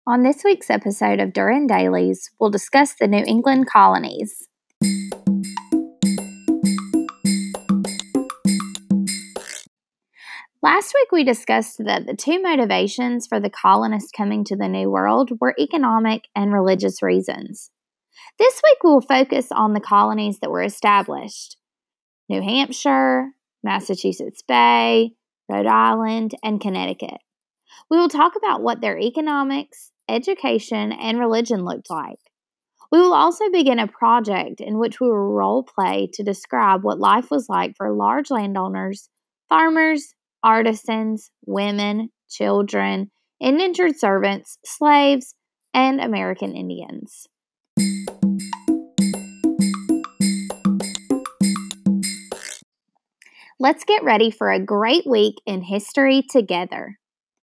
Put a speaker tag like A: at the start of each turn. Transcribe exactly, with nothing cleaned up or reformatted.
A: On this week's episode of Durham Dailies, we'll discuss the New England colonies. Last week we discussed that the two motivations for the colonists coming to the New World were economic and religious reasons. This week we'll focus on the colonies that were established: New Hampshire, Massachusetts Bay, Rhode Island, and Connecticut. We will talk about what their economics, education, and religion looked like. We will also begin a project in which we will role play to describe what life was like for large landowners, farmers, artisans, women, children, indentured servants, slaves, and American Indians. Let's get ready for a great week in history together.